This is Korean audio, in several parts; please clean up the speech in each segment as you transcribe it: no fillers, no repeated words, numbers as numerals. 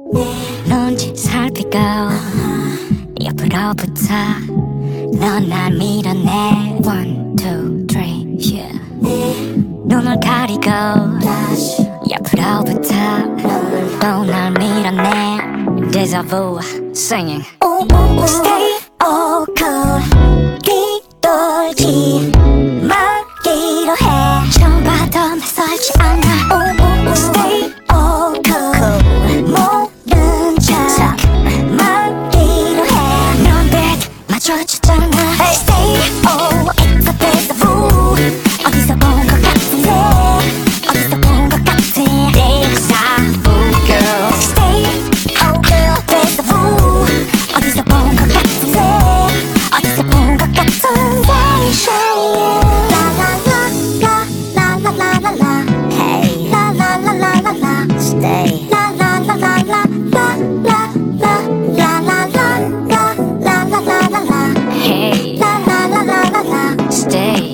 눈치 살피고 옆으로 붙어 넌 날 밀어내 One, two, three, yeah. 눈을 가리고 옆으로 붙어 또 날 밀어내 Deja vu, singing Stay all cool 뒤돌지 말기로 해 처음 봐도 낯설지 않아 Stay all cool 모른 척 말기로 해넌 bet 맞춰주잖아 Stay all it's a best of you 어디서 본 것 같은데 어디서 본 것 같아 Deja vu, girl Stay all girl best of you 어디서 본 것 같은데 어디서 본 것 같은데 라라라라라라라라 Hey 라라라라라라 Stay 라라라라라라라라라라라라라라 Hey, 라라라라라라 stay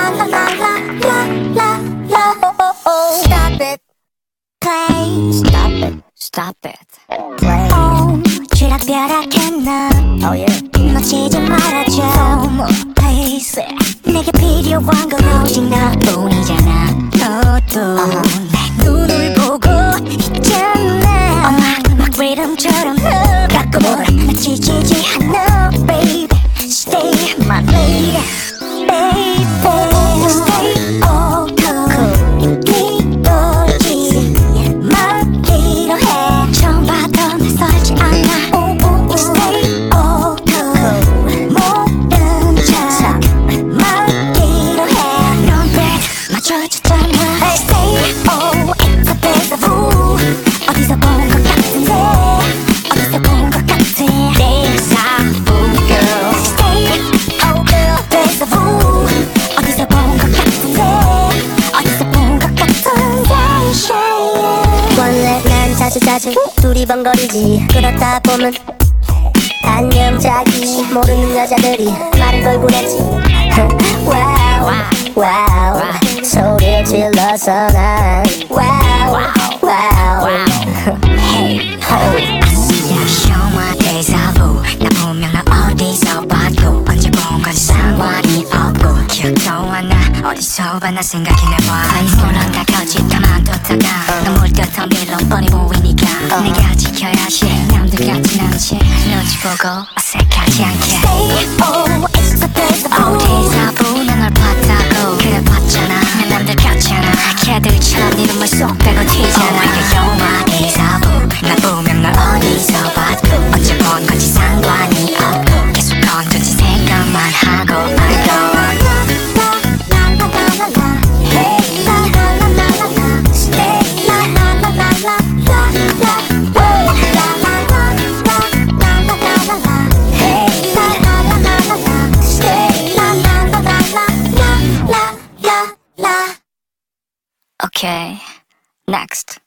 Stop it Play Stop it Stop it Play 쥐락벼락했나 Oh yeah 놓치지 말아줘 Please 내게 필요한 건 오직 너뿐이잖아 너도 내 눈을 보고 있잖아 막 리듬처럼 널 갖고 놀아 나 지치지 않아 Baby Stay my lady Baby Stay all cool 뒤돌지 말기로 해 처음 봐도 낯설지 않아 Stay all cool 모른 척 말기로 해넌 bet 맞춰주잖아 Stay all it's a best of you 어디서 본 것 같은데 어디서 본 것 같아 Deja vu, girl Stay all girl best of you 어디서 본 것 같은데 어디서 본 것 같은데 원래 난 자주 두리번거리지 그러다 보면 안녕자기 모르는 여자들이 말을 걸고 했지 와우 와우 소리를 질러서 난 와우 와우 Hey, ho Show my deja vu 나 분명 너 어디서 봤고 언제 본 건 상관이 없고 기억도 안 나 어디서 봤나 생각해내봐 이모랑 다 거짓다만 뒀다가 너 물듯한 빌로 뻔히 보이니까 내가 지켜야지 남들 같진 않지 눈치 보고 어색하지 않게 Stay oh it's the best of you deja vu 난 널 봤다고 그래 봤잖아 난 남들 같잖아 걔들처럼 네 눈물 쏙 빼고 튀잖아 이게 you're my deja vu 나 분명 널 어디서 봤고 언제 본 건지 상관이 없고 계속 건전지 생각만 하고 알고 Okay, next.